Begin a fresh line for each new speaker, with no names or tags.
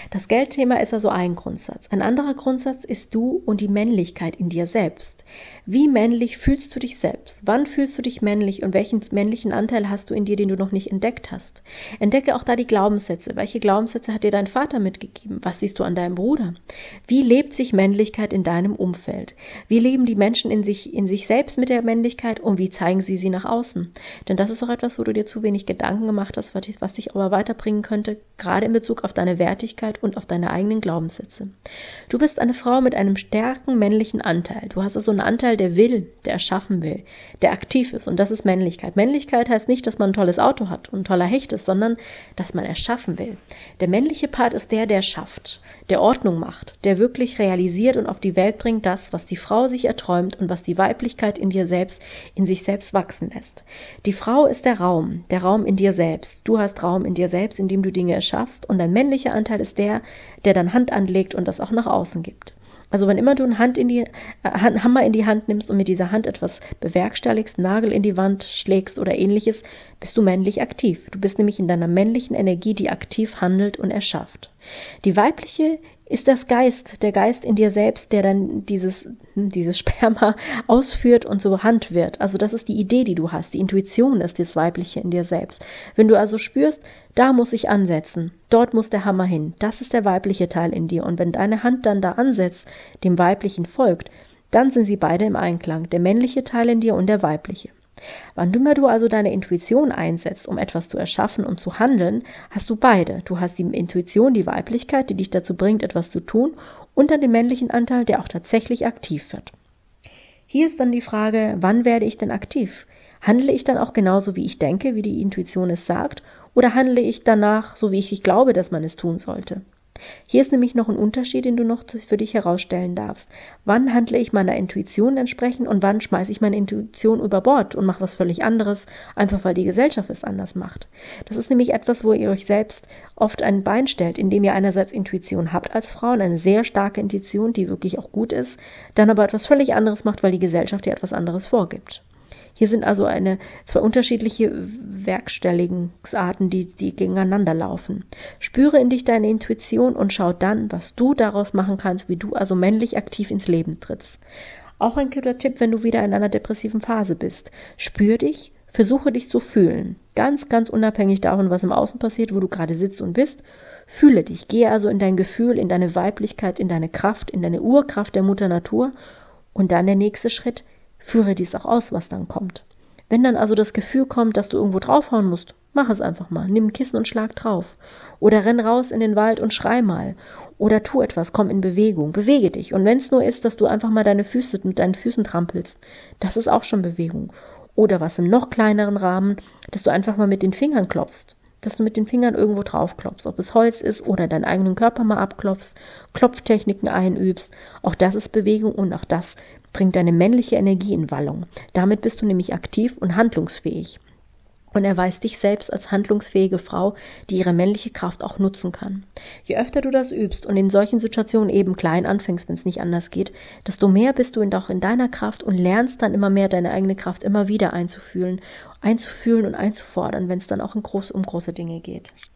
Das Geldthema ist also ein Grundsatz. Ein anderer Grundsatz ist du und die Männlichkeit in dir selbst. Wie männlich fühlst du dich selbst? Wann fühlst du dich männlich und welchen männlichen Anteil hast du in dir, den du noch nicht entdeckt hast? Entdecke auch da die Glaubenssätze. Welche Glaubenssätze hat dir dein Vater mitgegeben? Was siehst du an deinem Bruder? Wie lebt sich Männlichkeit in deinem Umfeld? Wie leben die Menschen in sich selbst mit der Männlichkeit und wie zeigen sie nach außen? Denn das ist auch etwas, wo du dir zu wenig Gedanken gemacht hast, was dich aber weiterbringen könnte, gerade in Bezug auf deine Wertigkeit und auf deine eigenen Glaubenssätze. Du bist eine Frau mit einem starken männlichen Anteil. Du hast also einen Anteil, der will, der erschaffen will, der aktiv ist und das ist Männlichkeit. Männlichkeit heißt nicht, dass man ein tolles Auto hat und ein toller Hecht ist, sondern dass man erschaffen will. Der männliche Part ist der schafft, der Ordnung macht, der wirklich realisiert und auf die Welt bringt das, was die Frau sich erträumt und was die Weiblichkeit in dir selbst, in sich selbst wachsen lässt. Die Frau ist der Raum in dir selbst. Du hast Raum in dir selbst, in dem du Dinge erschaffst und dein männlicher Anteil ist der dann Hand anlegt und das auch nach außen gibt. Also wenn immer du einen Hammer in die Hand nimmst und mit dieser Hand etwas bewerkstelligst, Nagel in die Wand schlägst oder ähnliches, bist du männlich aktiv. Du bist nämlich in deiner männlichen Energie, die aktiv handelt und erschafft. Die weibliche ist der Geist in dir selbst, der dann dieses Sperma ausführt und so Hand wird. Also das ist die Idee, die du hast. Die Intuition ist das Weibliche in dir selbst. Wenn du also spürst, da muss ich ansetzen, dort muss der Hammer hin, das ist der weibliche Teil in dir. Und wenn deine Hand dann da ansetzt, dem Weiblichen folgt, dann sind sie beide im Einklang, der männliche Teil in dir und der weibliche. Wann immer du also deine Intuition einsetzt, um etwas zu erschaffen und zu handeln, hast du beide. Du hast die Intuition, die Weiblichkeit, die dich dazu bringt, etwas zu tun, und dann den männlichen Anteil, der auch tatsächlich aktiv wird. Hier ist dann die Frage, wann werde ich denn aktiv? Handle ich dann auch genauso, wie ich denke, wie die Intuition es sagt, oder handle ich danach, so wie ich glaube, dass man es tun sollte? Hier ist nämlich noch ein Unterschied, den du noch für dich herausstellen darfst. Wann handle ich meiner Intuition entsprechend und wann schmeiße ich meine Intuition über Bord und mache was völlig anderes, einfach weil die Gesellschaft es anders macht. Das ist nämlich etwas, wo ihr euch selbst oft ein Bein stellt, indem ihr einerseits Intuition habt als Frauen, eine sehr starke Intuition, die wirklich auch gut ist, dann aber etwas völlig anderes macht, weil die Gesellschaft dir etwas anderes vorgibt. Hier sind also zwei unterschiedliche Werkstellungsarten, die gegeneinander laufen. Spüre in dich deine Intuition und schau dann, was du daraus machen kannst, wie du also männlich aktiv ins Leben trittst. Auch ein guter Tipp, wenn du wieder in einer depressiven Phase bist. Spür dich, versuche dich zu fühlen. Ganz, ganz unabhängig davon, was im Außen passiert, wo du gerade sitzt und bist. Fühle dich. Gehe also in dein Gefühl, in deine Weiblichkeit, in deine Kraft, in deine Urkraft der Mutter Natur. Und dann der nächste Schritt. Führe dies auch aus, was dann kommt. Wenn dann also das Gefühl kommt, dass du irgendwo draufhauen musst, mach es einfach mal. Nimm ein Kissen und schlag drauf. Oder renn raus in den Wald und schrei mal. Oder tu etwas, komm in Bewegung. Bewege dich. Und wenn es nur ist, dass du einfach mal mit deinen Füßen trampelst, das ist auch schon Bewegung. Oder was im noch kleineren Rahmen, dass du einfach mal mit den Fingern klopfst. Dass du mit den Fingern irgendwo drauf klopfst. Ob es Holz ist oder deinen eigenen Körper mal abklopfst, Klopftechniken einübst. Auch das ist Bewegung und auch das bringt deine männliche Energie in Wallung. Damit bist du nämlich aktiv und handlungsfähig. Und erweist dich selbst als handlungsfähige Frau, die ihre männliche Kraft auch nutzen kann. Je öfter du das übst und in solchen Situationen eben klein anfängst, wenn es nicht anders geht, desto mehr bist du auch in deiner Kraft und lernst dann immer mehr deine eigene Kraft immer wieder einzufühlen und einzufordern, wenn es dann auch um große Dinge geht.